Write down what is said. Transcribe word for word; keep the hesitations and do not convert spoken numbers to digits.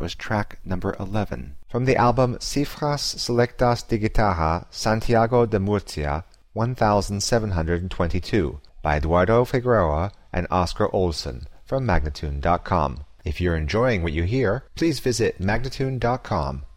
was track number eleven. From the album Cifras Selectas de Guitarra Santiago de Murcia one thousand seven hundred twenty-two by Eduardo Figueroa and Oscar Olson from Magnatune dot com. If you're enjoying what you hear, please visit Magnatune dot com